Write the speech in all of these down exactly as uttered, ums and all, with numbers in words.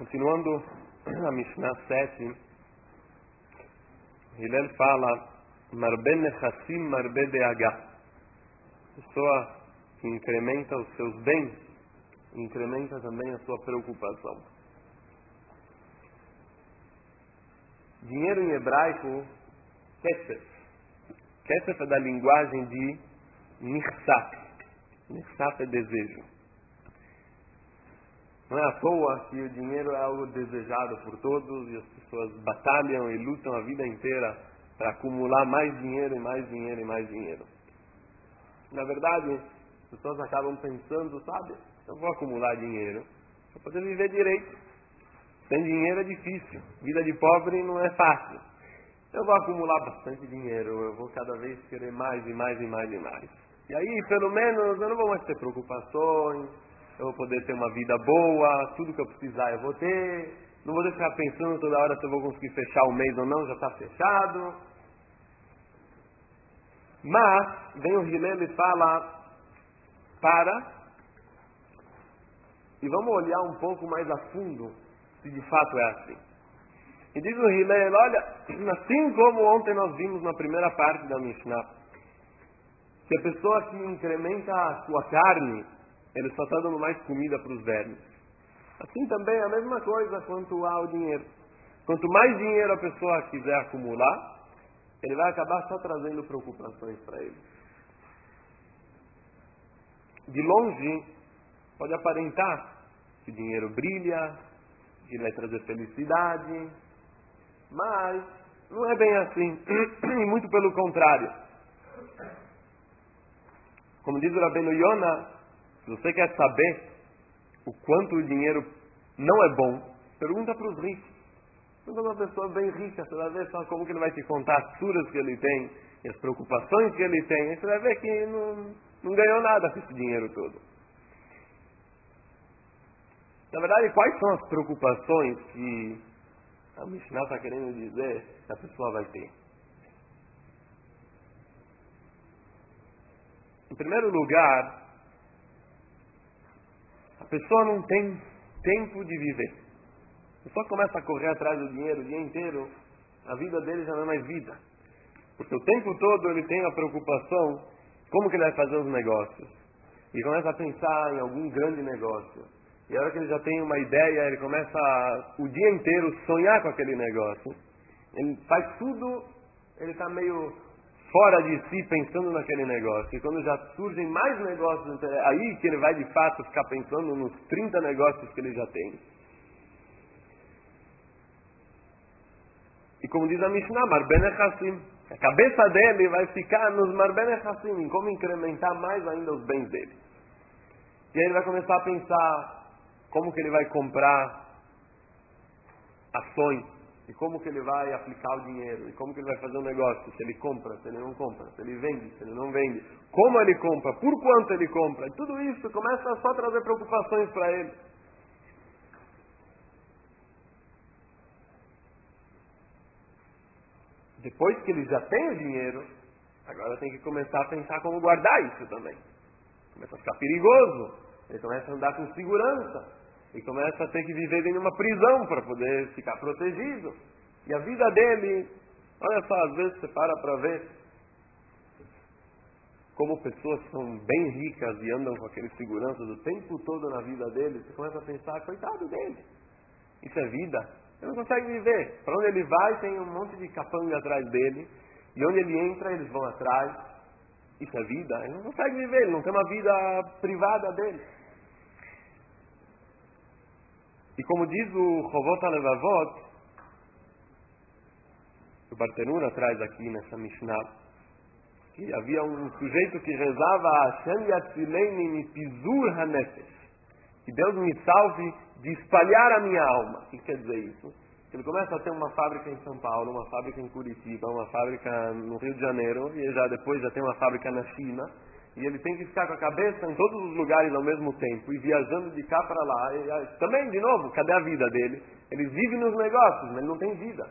Continuando a Mishnah sete, Hillel fala, Marbe nechassim, marbe deagá. Pessoa que incrementa os seus bens, incrementa também a sua preocupação. Dinheiro em hebraico, kesef. Kesef é da linguagem de nirsaf. Nirsaf é desejo. Não é à toa que o dinheiro é algo desejado por todos e as pessoas batalham e lutam a vida inteira para acumular mais dinheiro e mais dinheiro e mais dinheiro. Na verdade, as pessoas acabam pensando, sabe, eu vou acumular dinheiro para poder viver direito. Sem dinheiro é difícil, vida de pobre não é fácil. Eu vou acumular bastante dinheiro, eu vou cada vez querer mais e mais e mais e mais. E aí, pelo menos, eu não vou mais ter preocupações, eu vou poder ter uma vida boa, tudo que eu precisar eu vou ter, não vou ficar pensando toda hora se eu vou conseguir fechar o mês ou não, já está fechado. Mas, vem o Hillel e fala, para, e vamos olhar um pouco mais a fundo, se de fato é assim. E diz o Hillel, olha, assim como ontem nós vimos na primeira parte da Mishnah, que a pessoa que incrementa a sua carne, ele só está dando mais comida para os vermes. Assim também é a mesma coisa quanto ao dinheiro. Quanto mais dinheiro a pessoa quiser acumular, ele vai acabar só trazendo preocupações para ele. De longe, pode aparentar que o dinheiro brilha, que ele vai trazer felicidade, mas não é bem assim. E muito pelo contrário. Como diz o Rabbeinu Yonah, se você quer saber o quanto o dinheiro não é bom, pergunta para os ricos. Pergunta para uma pessoa bem rica, você vai ver só como que ele vai te contar as suras que ele tem, e as preocupações que ele tem, e você vai ver que não, não ganhou nada com esse dinheiro todo. Na verdade, quais são as preocupações que a Mishnah está querendo dizer que a pessoa vai ter? Em primeiro lugar, a pessoa não tem tempo de viver. A pessoa começa a correr atrás do dinheiro o dia inteiro, a vida dele já não é mais vida. Porque o tempo todo ele tem a preocupação como que ele vai fazer os negócios. E começa a pensar em algum grande negócio. E a hora que ele já tem uma ideia, ele começa a, o dia inteiro sonhar com aquele negócio. Ele faz tudo, ele está meio fora de si pensando naquele negócio. E quando já surgem mais negócios, aí que ele vai de fato ficar pensando nos trinta negócios que ele já tem. E como diz a Mishnah, Marbe nechassim. A cabeça dele vai ficar nos Marbe nechassim, em como incrementar mais ainda os bens dele. E aí ele vai começar a pensar como que ele vai comprar ações, e como que ele vai aplicar o dinheiro, e como que ele vai fazer o negócio, se ele compra, se ele não compra, se ele vende, se ele não vende, como ele compra, por quanto ele compra, e tudo isso começa só a trazer preocupações para ele. Depois que ele já tem o dinheiro, agora tem que começar a pensar como guardar isso também. Começa a ficar perigoso, ele começa a andar com segurança, e começa a ter que viver dentro de uma prisão para poder ficar protegido. E a vida dele, olha só, às vezes você para para ver como pessoas são bem ricas e andam com aquele segurança do tempo todo na vida dele, você começa a pensar, coitado dele, isso é vida, ele não consegue viver. Para onde ele vai tem um monte de capanga atrás dele, e onde ele entra eles vão atrás, isso é vida, ele não consegue viver, ele não tem uma vida privada dele. E como diz o Chovot HaLevavot, o Bartenura traz aqui nessa Mishnah, que havia um sujeito que rezava Hashem Yatzileini Mipizur HaNefesh, que Deus me salve de espalhar a minha alma. O que quer dizer isso? Ele começa a ter uma fábrica em São Paulo, uma fábrica em Curitiba, uma fábrica no Rio de Janeiro, e já depois já tem uma fábrica na China, e ele tem que ficar com a cabeça em todos os lugares ao mesmo tempo, e viajando de cá para lá. E, também, de novo, cadê a vida dele? Ele vive nos negócios, mas ele não tem vida.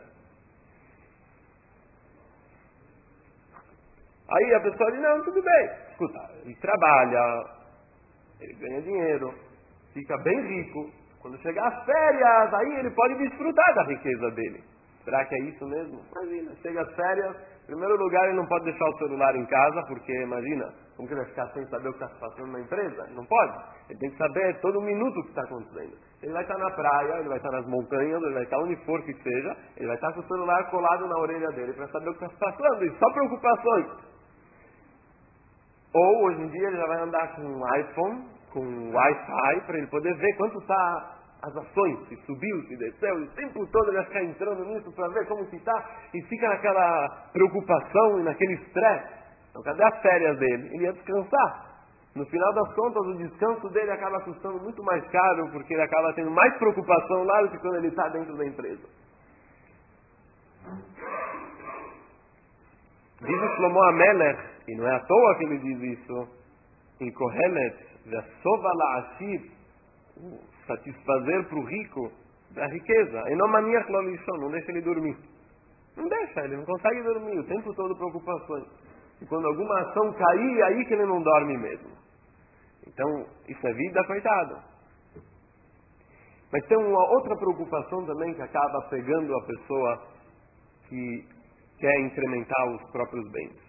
Aí a pessoa diz, não, tudo bem. Escuta, ele trabalha, ele ganha dinheiro, fica bem rico. Quando chegar as férias, aí ele pode desfrutar da riqueza dele. Será que é isso mesmo? Imagina, chega as férias, em primeiro lugar ele não pode deixar o celular em casa, porque imagina, como que ele vai ficar sem saber o que está se passando na empresa? Não pode. Ele tem que saber todo minuto o que está acontecendo. Ele vai estar na praia, ele vai estar nas montanhas, ele vai estar onde for que seja, ele vai estar com o celular colado na orelha dele para saber o que está se passando, e só preocupações. Ou hoje em dia ele já vai andar com um iPhone, com um Wi-Fi, para ele poder ver quanto está as ações, se subiu, se desceu, e o tempo todo ele vai ficar entrando nisso para ver como que está, e fica naquela preocupação e naquele estresse. Então cadê as férias dele? Ele ia descansar. No final das contas, o descanso dele acaba custando muito mais caro, porque ele acaba tendo mais preocupação lá do que quando ele está dentro da empresa. Diz o Shlomo HaMelech, e não é à toa que ele diz isso, em Kohelet, Vesova la'ashir, satisfazer para o rico da riqueza. E não maniach lo lishon, não deixa ele dormir. Não deixa, ele não consegue dormir, o tempo todo preocupações. E quando alguma ação cair, é aí que ele não dorme mesmo. Então, isso é vida, coitado. Mas tem uma outra preocupação também que acaba pegando a pessoa que quer incrementar os próprios bens.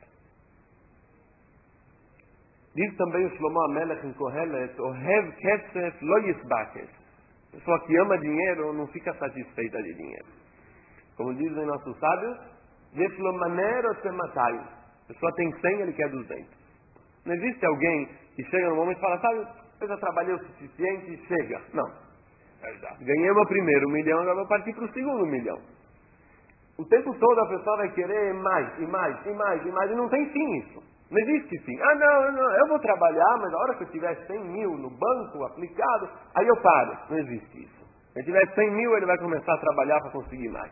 Diz também o Shlomo HaMelech em Kohelet, Ohev kesef lo yisbakes. A pessoa que ama dinheiro não fica satisfeita de dinheiro. Como dizem nossos sábios, Yeshlo manero tematai. A pessoa tem cem, ele quer duzentos. Não existe alguém que chega no momento e fala, sabe, eu já trabalhei o suficiente e chega. Não. Ganhei o meu primeiro milhão, agora vou partir para o segundo milhão. O tempo todo a pessoa vai querer mais, e mais, e mais, e mais, e não tem fim isso. Não existe fim. Ah, não, não, eu vou trabalhar, mas a hora que eu tiver cem mil no banco aplicado, aí eu paro. Não existe isso. Se ele tiver cem mil, ele vai começar a trabalhar para conseguir mais.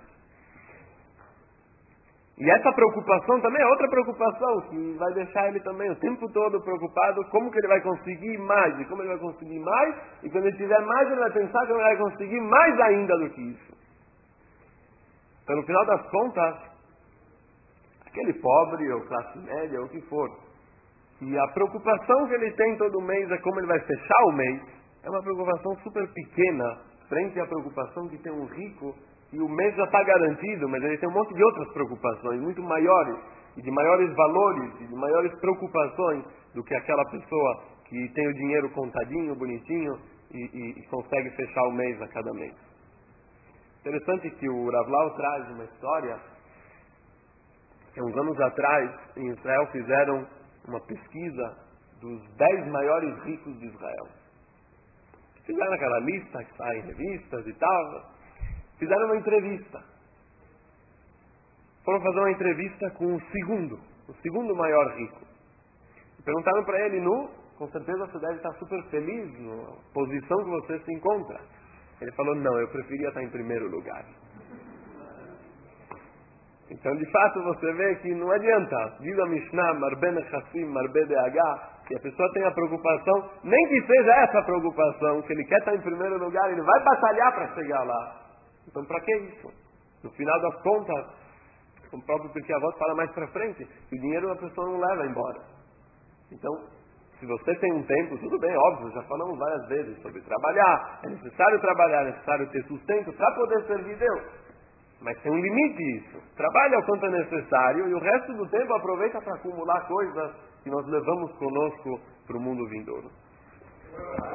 E essa preocupação também é outra preocupação, que vai deixar ele também o tempo todo preocupado como que ele vai conseguir mais, e como ele vai conseguir mais, e quando ele tiver mais, ele vai pensar que ele vai conseguir mais ainda do que isso. Então, no final das contas, aquele pobre, ou classe média, ou o que for, e a preocupação que ele tem todo mês é como ele vai fechar o mês, é uma preocupação super pequena, frente à preocupação que tem um rico, e o mês já está garantido, mas ele tem um monte de outras preocupações, muito maiores, e de maiores valores, e de maiores preocupações, do que aquela pessoa que tem o dinheiro contadinho, bonitinho, e, e, e consegue fechar o mês a cada mês. Interessante que o Rav Lau traz uma história. Uns anos atrás, em Israel, fizeram uma pesquisa dos dez maiores ricos de Israel. Fizeram aquela lista que sai em revistas e tal. Fizeram uma entrevista. Foram fazer uma entrevista com o segundo, o segundo maior rico. E perguntaram para ele, nu, com certeza você deve estar super feliz na posição que você se encontra. Ele falou, não, eu preferia estar em primeiro lugar. Então, de fato, você vê que não adianta. Diz a Mishnah, Marbe Nechassim, Marbe Deagá, que a pessoa tem a preocupação, nem que seja essa preocupação, que ele quer estar em primeiro lugar, ele vai batalhar para chegar lá. Então, para que isso? No final das contas, o próprio Pirkei Avot fala mais para frente, que o dinheiro a pessoa não leva embora. Então, se você tem um tempo, tudo bem, óbvio, já falamos várias vezes sobre trabalhar, é necessário trabalhar, é necessário ter sustento para poder servir Deus. Mas tem um limite isso. Trabalha o quanto é necessário e o resto do tempo aproveita para acumular coisas que nós levamos conosco para o mundo vindouro.